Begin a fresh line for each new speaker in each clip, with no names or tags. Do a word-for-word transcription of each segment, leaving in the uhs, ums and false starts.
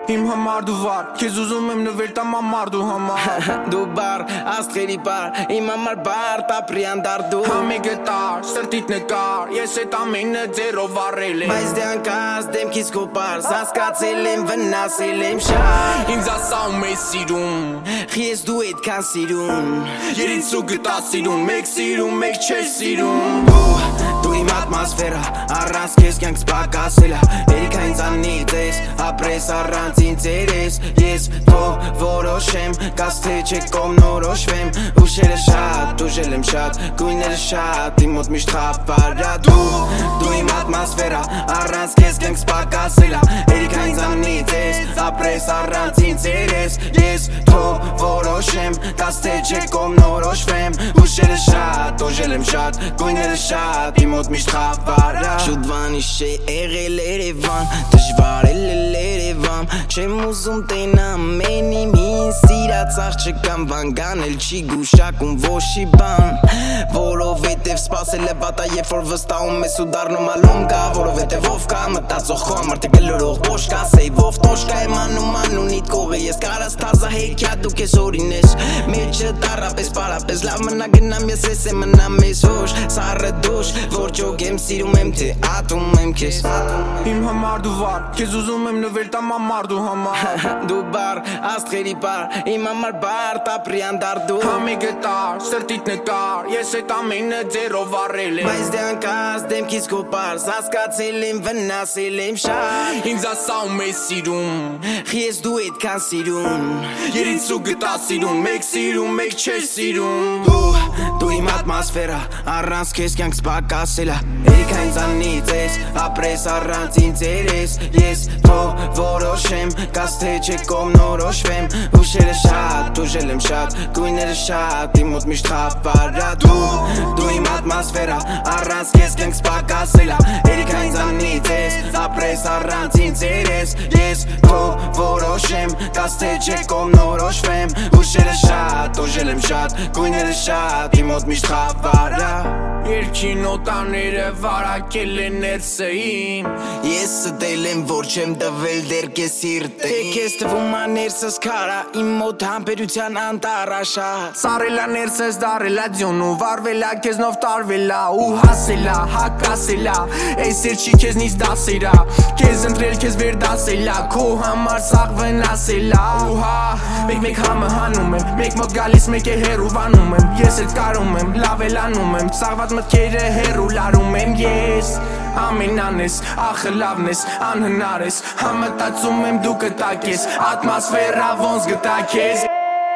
Իմ համար դու վար, քեզ ուզում եմ նվեր տամ ամար դու համար
Դու բար, աստղերի բար, իմ համար բար, տապրի անդար դու
Համի գտար, սրտիտ նկար, ես էտ ամենը ձերով առել եմ
Բայց դե անկած դեմքից քո պարզ, հասկացել եմ, վնասել եմ շատ
Ինձ ասաում ես սիրում,
ես դու այդքան սիրուն
Երիցու գտա սիրուն, մեկ սիրում, մեկ չես սիրում
Դու իմ ատմոսֆերա, առանց քեզ կյանք սպակասել է Երիքա ինձ անից ես, ապրես առանց ինձ երես Ես թող որոշեմ, կաս թե չէ կողմնորոշվեմ Ուշերը շատ, ուժել եմ շատ, գույները շատ, իմ մոտ միշտ խապարա Դու, դու իմ ատմոսֆերա, առանց քեզ կյանք սպակասել է Երիքա ինձ անից ես, ապրես առանց ինձ երես Ես թող որոշեմ, կաս թե չէ կողմնորոշվեմ Ուշերը շատ, ուժել եմ շատ, գույները շատ, իմ մոտ միշտ խապարա Շուտ վանիշ չէ եղել Երևան, դժվար էլ էլ Երևան Չեմ ուզում տենամ մեն իմ հին սիրած աղջկան Վանգան էլ չի գուշակում ոչի բան Որովհետև սպասել է վատա երբ որ վստահում ես ու դառնում ալում կա Որովհետև ով կա մտածող խո ամարդը գլորող բոշ կա Սեյվով տոշկա եմ անում անունիդ կողը Ես կարաս թազա հեքյա դու կես օրինես Մեջը տարապես պարապես լավ մնա գնամ ես ես է մնամ ես հոշ Սարը դոշ որ ճոգ եմ սիրում եմ թե ատում եմ քեզ
Իմ համար դու վար, քեզ ուզում եմ նվեր տամ ամար դու համար
Դու բար, աստղերի բար, իմ համար բար, տապրի անդար դու
Համի գտար, սրտիտ նկար, ես էտ ամենը ձերով առել եմ
Բայց դե անկած դեմքից քո պարզ, հասկացել եմ, վնասել եմ շատ
Ինձ ասաում ես սիրում,
ես դու այդքան սիրուն
Երիցու գտա սիրուն, մեկ սիրում, մեկ չես սիրում
Դու իմ ատմոսֆերա, առանց քեզ կյանք սպակասել է Երիքա ինձ անից ես, ապրես առանց ինձ երես Ես թող որոշեմ, կաս թե չէ կողմնորոշվեմ Ուշերը շատ, ուժել եմ շատ, գույները շատ, իմ մոտ միշտ խապարա Դու, դու իմ ատմոսֆերա, առանց քեզ կյանք սպակասել է Երիքա ինձ անից ես, ապրես առանց ինձ երես Ես թող որոշեմ, կաս թե չէ կողմնորոշվեմ Ուշերը շատ, ուժել եմ շատ, գույները շատ, իմ մոտ միշտ խապարա
Երկի նոտաները վարակել են ներսը իմ
Ես ստել եմ որ չեմ տվել դեր կես սիրտը Թե կես տվում աներսս քարա իմ մոտ համբերության անտարաշա
Սարելա ներսս դարելա ձյոնու վարվելա քեզնով տարվելա ու հասելա հակասելա Այս երջի քեզնից դասելա Քեզ ընտրել քեզ վեր դասելա Քո համար սաղ վնասելա ու հա Մեկ մեկ համը հանում եմ Մեկ մոտ գալիս մեկ է հերու վանում եմ Ես էլ կարում եմ լավ էլ անում եմ Սաղված մտքերը հերու լարում եմ ես Ամենան ես, ախը լավն ես, անհնար ես Համտացում եմ դու կտակ ես Ատմոսֆերա ոնց գտակ ես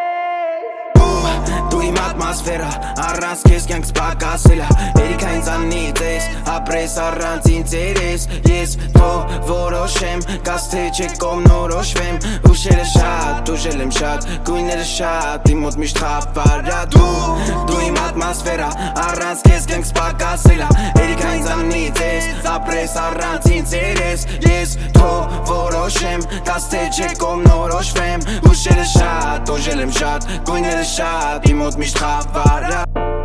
Դու իմ ատմոսֆերա, առանց քեզ կյանք սպակասել է Երիքա ինձ անից ես, ապրես առանց ինձ երես Ես թող որոշեմ, կաս թե չէ կողմնորոշվեմ Ուշերը շատ, ուժել եմ շատ, գույները շատ, իմ մոտ միշտ խապարա Դու, դու իմ ատմոսֆերա, առանց քեզ կյանք սպակասել է Երիքա ինձ անից ես, ապրես առանց ինձ երես Ես թող որոշեմ, կաս թե չէ կողմնորոշվեմ Ուշերը շատ, ուժել եմ շատ, գույները շատ, իմ մոտ միշտ խապարա